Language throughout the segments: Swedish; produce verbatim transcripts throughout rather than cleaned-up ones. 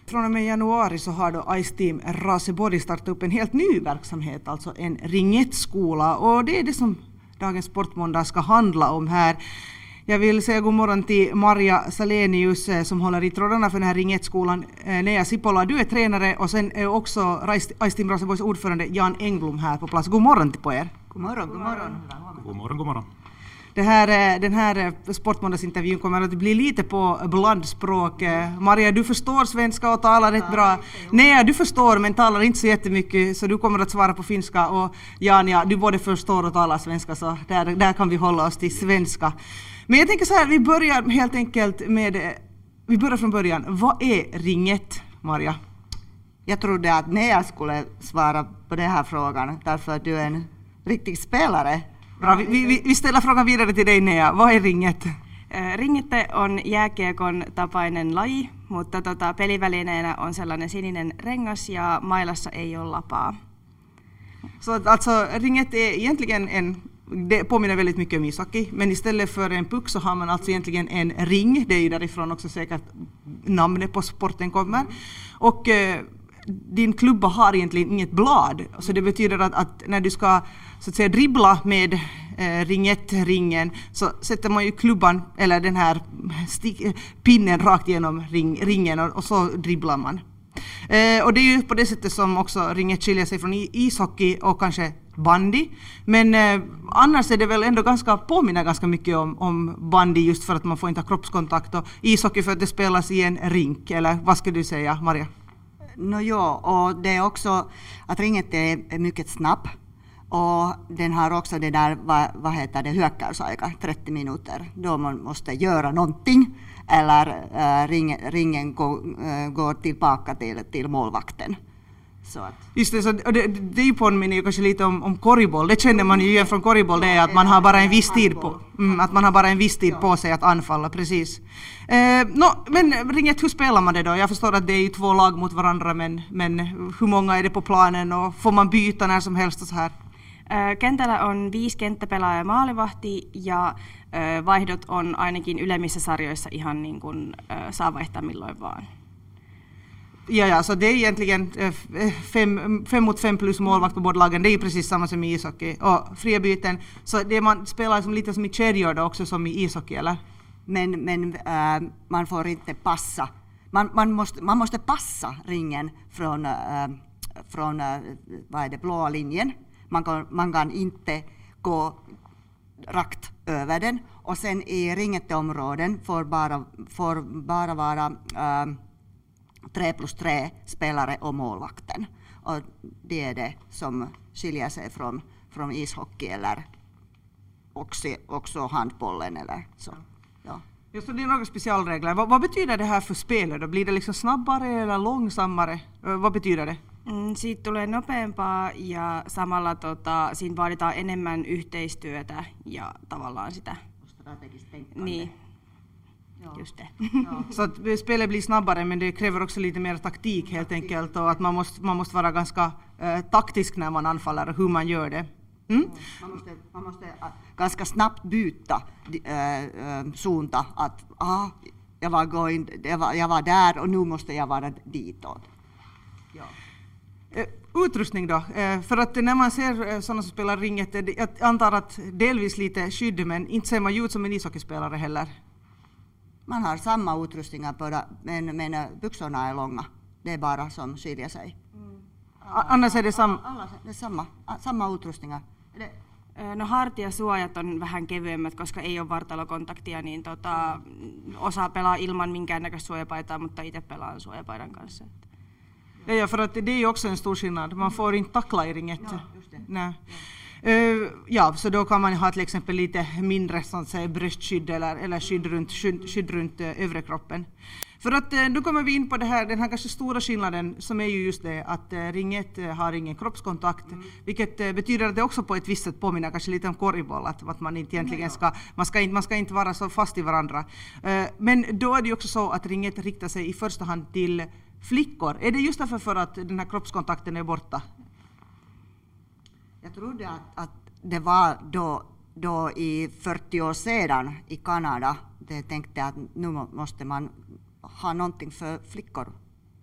Från och med januari så har då Ice Team Raseborg startat upp en helt ny verksamhet, alltså en ringettskola, och det är det som dagens Sportmåndag ska handla om här. Jag vill säga god morgon till Maria Salenius som håller i trådarna för den här ringettskolan. Nea Sipola, du är tränare och sen är också Ice Team Raseborgs ordförande Jan Engblom här på plats. God morgon till på er. God morgon, god morgon. God morgon, god morgon. Det här, den här Sportmåndagsintervjun kommer att bli lite på blandspråk. Maria, du förstår svenska och talar rätt bra. Nej, du förstår men talar inte så jättemycket, så du kommer att svara på finska. Och Jan, ja, du både förstår och talar svenska, så där, där kan vi hålla oss till svenska. Men jag tänker så här, vi börjar helt enkelt med, vi börjar från början. Vad är ringett, Maria? Jag trodde att Nea skulle svara på den här frågan, därför att du är en riktig spelare. Bra, vi, vi, vi ställer frågan vidare till dig, Nea. Vad är ringet? Ringette on jääkiekon tapainen laji, mutta tota, pelivälineenä on sellainen sininen rengas ja mailassa ei ole lapaa. Så alltså ringet är egentligen en, det påminner väldigt mycket om ishockey, men istället för en puck så har man alltså egentligen en ring. Det är ju därifrån också säkert namnet på sporten kommer. Och eh, din klubba har egentligen inget blad, så det betyder att, att när du ska så att säga dribbla med eh, ringettringen så sätter man ju klubban eller den här stick, pinnen rakt genom ring, ringen och, och så dribblar man. Eh, och det är ju på det sättet som också ringet skiljer sig från ishockey och kanske bandy. Men eh, annars är det väl ändå ganska, påminner ganska mycket om, om bandy, just för att man får inte ha kroppskontakt, och ishockey för att det spelas i en rink. Eller vad skulle du säga, Maria? No ja, och det är också att ringet är mycket snabb. Och den har också det där, vad, vad heter det, hyökkäysaika, trettio minuter. Då man måste göra någonting. Eller äh, ring, ringen går, äh, går tillbaka till, till målvakten. Så att. Just det, så det, det är ju påminner ju kanske lite om, om korgboll. Det känner man ju igen från korgboll, det är att man har bara en viss tid på, mm, att man har bara en viss tid på sig att anfalla, precis. Eh, no, men ringet, hur spelar man det då? Jag förstår att det är ju två lag mot varandra, men, men hur många är det på planen och får man byta när som helst och så här? Kentällä on viisi kenttäpelaajaa ja maalivahti, ja vaihdot on ainakin ylemmissä sarjoissa ihan niin kuin saa vaihtaa milloin vaan. Ja, ja, så det är egentligen fem, fem mot fem plus målvakt på båda lagen. Det är ju precis samma som i ishockey. Och fria byten, så det man spelar som lite som i kedjor då också som i ishockey, eller? Men, men äh, man får inte passa. Man, man, måste, man måste passa ringen från, äh, från äh, vad är det, blåa linjen. Man kan, man kan inte gå rakt över den. Och sen i ringetteområden får bara, får bara vara äh, tre plus tre spelare och målvakten. Och det är det som skiljer sig från, från ishockey eller också, också handbollen eller så. Ja. Just det, är några specialregler. Vad, vad betyder det här för spelet då? Blir det liksom snabbare eller långsammare? Vad betyder det? Mm, siitä tulee nopeampaa ja samalla tota, siinä vaaditaan enemmän yhteistyötä ja tavallaan sitä. Niin. Just det. Ja. Så att spelet blir snabbare, men det kräver också lite mer taktik helt enkelt, och att man måste, man måste vara ganska eh, taktisk när man anfaller och hur man gör det. Mm? Ja, man måste, man måste uh, ganska snabbt byta uh, uh, sunta, att ah, jag, var going, jag, var, jag var där och nu måste jag vara ditåt. Ja. Utrustning då, för att när man ser sådana som spelar ringet, jag antar att delvis lite skydd, men inte ser man ju ut som en ishockeyspelare heller. Man har samma utrustningar på det, men, men byxorna är långa. Det är bara som skiljer sig. Mm. Annars är det samma? Alla, det är samma, samma utrustningar. Det. No hartiasuojat on vähän kevyemmät, koska ei ole vartalokontaktia, niin tota, osa pelaa ilman minkäännäköistä suojapaitaa, mutta itse pelaan suojapaidan kanssa. Ja, ja, för att det är ju också en stor skillnad. Man får inte tackla i ringet. Ja, just det. Nej. Uh, ja, så då kan man ha till exempel lite mindre sånt att säga, bröstskydd eller, eller skydd runt, skydd, skydd runt uh, övre kroppen. För att uh, då kommer vi in på det här, den här kanske stora skillnaden som är ju just det att uh, ringet uh, har ingen kroppskontakt, mm. vilket uh, betyder att det också på ett visst sätt påminner kanske lite om korgboll, att, att man inte egentligen ska, man ska inte, man ska inte vara så fast i varandra. Uh, men då är det ju också så att ringet riktar sig i första hand till flickor. Är det just därför för att den här kroppskontakten är borta? Jag trodde att, att det var då, då i fyrtio år sedan i Kanada. Det tänkte att nu måste man ha någonting för flickor.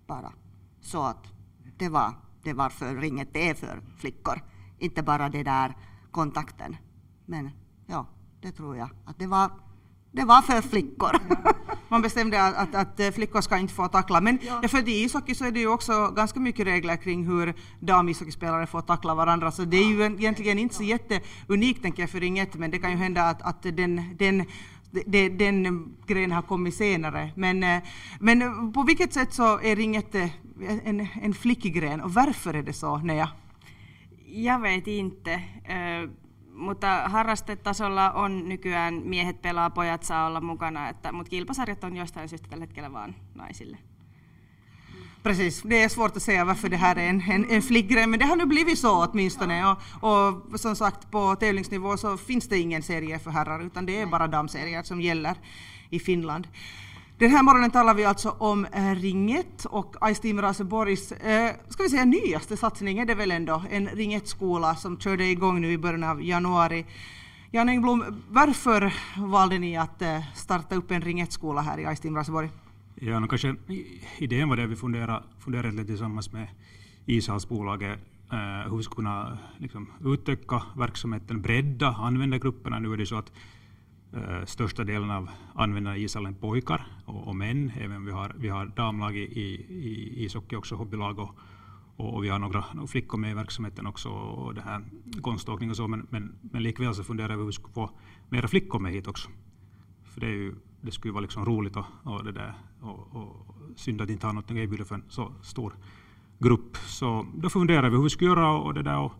bara. Så att det var, det var för Ring ett är för flickor. Inte bara det där kontakten. Men ja, det tror jag att det var, det var för flickor. Man bestämde att, att, att flickor ska inte få tackla. Men ja. Ja, för i ishockey så är det ju också ganska mycket regler kring hur damishockeyspelare får tackla varandra. Så det är ju egentligen inte så jätteunikt, tänker jag, för Ring ett. Men det kan ju hända att, att den... den Den, den grejen har kommit senare. Men, men på vilket sätt så är Ring ett en, en flickig gren? Och varför är det så, Nea? Jag vet inte. Ö, mutta harrastetasolla on nykyään miehet pelaa, pojat saa olla mukana. Että, mutta kilpasarjat on jostain syystä tällä hetkellä vaan naisille. Precis, det är svårt att säga varför det här är en, en, en flickgrej, men det har nu blivit så åtminstone. Och, och som sagt, på tävlingsnivå så finns det ingen serie för herrar, utan det är bara damserier som gäller i Finland. Den här morgonen talar vi alltså om äh, Ring ett och Ice Team Raseborgs, äh, ska vi säga nyaste satsning är det väl ändå, en Ring ett-skola som körde igång nu i början av januari. Jan Engblom, varför valde ni att äh, starta upp en Ring ett-skola här i Ice Team Raseborg? Ja, no, kanske idén var det vi funderade, funderade lite tillsammans med ishallsbolaget eh, hur vi skulle kunna liksom, utöka verksamheten, bredda användargrupperna. Nu är det så att eh, största delen av användarna i ishallen är pojkar och, och män. Även vi har, vi har damlag i, i, i ishockey också, hobbylag och, och, och vi har några, några flickor med i verksamheten också och det här konståkning och så. Men, men, men likväl så funderar vi hur vi skulle få mera flickor med hit också. För det är ju det skulle vara liksom roligt och, och det där och, och synd att inte ha något att erbjuda för en så stor grupp. Så då funderade vi hur vi skulle göra och det där och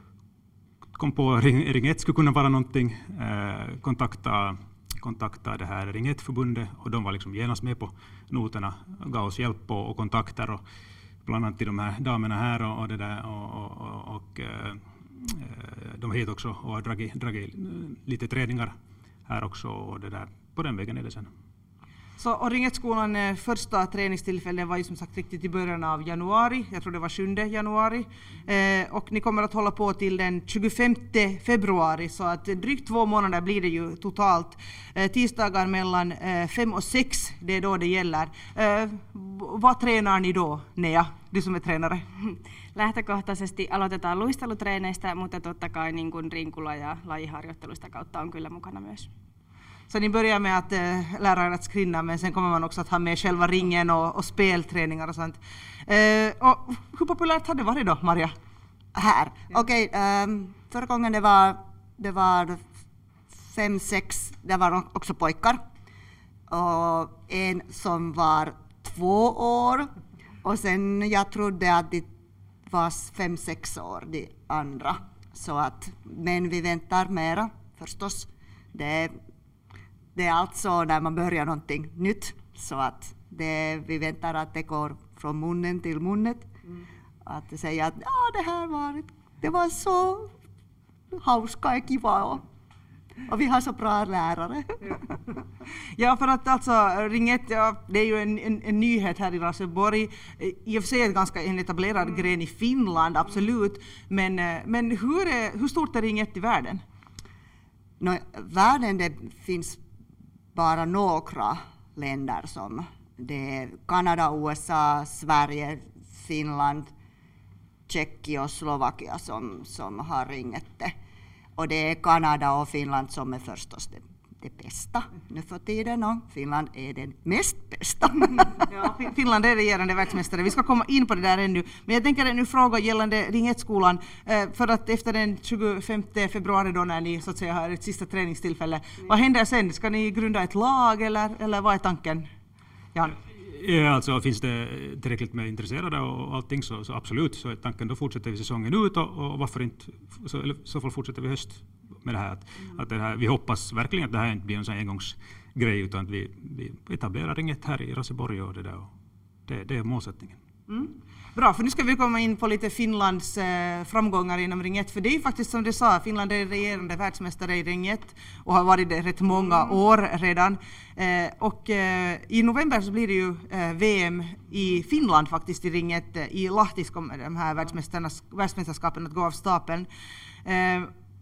kom på att Ring, Ring ett skulle kunna vara någonting. Eh, kontakta, kontakta det här Ring ett-förbundet och de var liksom genast med på noterna och gav oss hjälp och, och kontakter och bland annat till de här damerna här och, och det där och, och, och eh, de är hit också och har dragit, dragit lite träningar här också och det där. På den vägen är det sen. Så, och Ring ett-skolan eh, första träningstillfället var ju som sagt riktigt i början av januari. Jag tror det var sjunde januari. Eh, och ni kommer att hålla på till den tjugofemte februari. Så att eh, drygt två månader blir det ju totalt. Eh, tisdagar mellan eh, fem och sex, det är då det gäller. Eh, vad tränar ni då, Nea, du som är tränare? Lähtökohtaisesti aloitetaan luistelutreeneistä, mutta totta kai niin kuin rinkula ja lajiharjoittelusta kautta on kyllä mukana myös. Så ni börjar med att äh, lära er att skrinna, men sen kommer man också att ha med själva ringen och, och spelträningar och sånt. Äh, och hur populärt har det varit då, Maria? Här? Ja. Okej, okay, um, förra gången det var, det var fem, sex, det var också pojkar. Och en som var två år. Och sen jag trodde att det var fem, sex år, de andra. Så att, men vi väntar mera förstås. Det Det är alltså när man börjar någonting nytt så att det, vi väntar att det går från munnen till munnet. Mm. Att säga att ja, det här var, det var så hauska och kiva och, och vi har så bra lärare. Ja, för att alltså Ring ett, ja, det är ju en, en, en nyhet här i Raseborg. I och för sig en ganska en etablerad mm. gren i Finland, absolut. Men, men hur, är, hur stort är Ring ett i världen? No, världen det finns bara några länder som det är Kanada, U S A, Sverige, Finland, Tjeckien och Slovakia som, som har Ring ett. Och det är Kanada och Finland som är förstås det, det bästa nu för tiden och Finland är den mest bästa. Ja, Finland är regerande världsmästare. Vi ska komma in på det där ännu. Men jag tänker en fråga gällande Ring ett-skolan. För att efter den tjugofemte februari då när ni så att säga har ett sista träningstillfälle. Mm. Vad händer sen? Ska ni grunda ett lag eller, eller vad är tanken? Jan? Ja, alltså finns det tillräckligt med intresserade och allting så, så absolut så är tanken då fortsätter vi säsongen ut och, och varför inte så, eller, så fall fortsätter vi höst med det här att, mm. att det här, vi hoppas verkligen att det här inte blir en sån engångsgrej utan att vi, vi etablerar Ring ett här i Raseborg och det där och det, det är målsättningen. Mm. Bra, för nu ska vi komma in på lite Finlands eh, framgångar inom Ring ett. För det är ju faktiskt som du sa, Finland är regerande världsmästare i Ring ett och har varit det rätt många mm. år redan. Eh, och eh, i november så blir det ju eh, V M i Finland faktiskt i Ring ett. I Lahti kommer de här världsmästerskapen att gå av stapeln. Eh,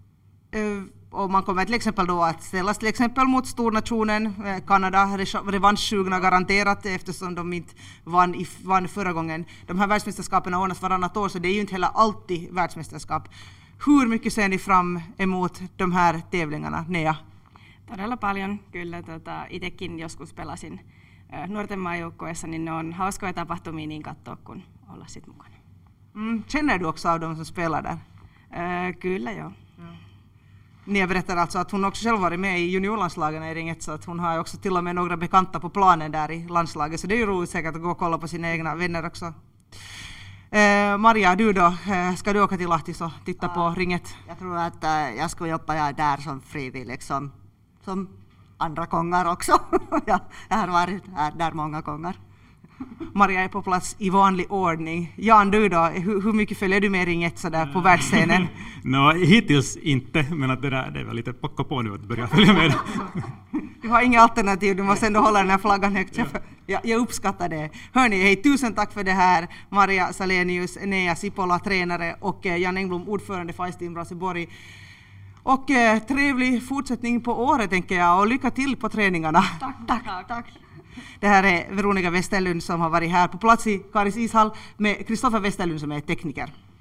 Och man kommer till exempel då att ställas till exempel mot stornationen Kanada, revanschsugna garanterat eftersom de inte vann, i, vann förra gången. De här världsmästerskapen ordnas varannat år så det är ju inte heller alltid världsmästerskap. Hur mycket ser ni fram emot de här tävlingarna, Nea? Todella paljon, kyllä. Tota, itekin joskus pelasin nuorten maajoukkueessa, niin ne on hauskoja tapahtumia niin katsoa kuin olla sit mukana. Mm, känner du också av de som spelar där? Öö, kyllä, joo. Ja. Nia berättar alltså att hon också själv varit med i juniorlandslagen i ringet så att hon har också till och med några bekanta på planen där i landslaget så det är ju roligt säkert att gå och kolla på sina egna vänner också. Eh, Maria, du då, eh, ska du åka till Lahti och titta ja, på ringet? Jag tror att äh, jag skulle jobba där som frivillig som, som andra gånger också. ja, jag har varit där många gånger. Maria är på plats i vanlig ordning. Jan, du då, hur, hur mycket följer du med ringet så där på världsscenen? no, hittills inte, men att det, där, det är väl lite packa på nu att börja följa med. Du har inga alternativ, du måste ändå hålla den här flaggan högt. Ja. Jag, jag uppskattar det. Hörni, hej, tusen tack för det här. Maria Salenius, Nea Sipola, tränare och Jan Engblom, ordförande för Ice Team Raseborg. Och eh, trevlig fortsättning på året tänker jag och lycka till på träningarna. Tack, tack, tack. Det här är Veronica Westerlund som har varit här på plats i Karis ishall med Kristoffer Westerlund som är tekniker.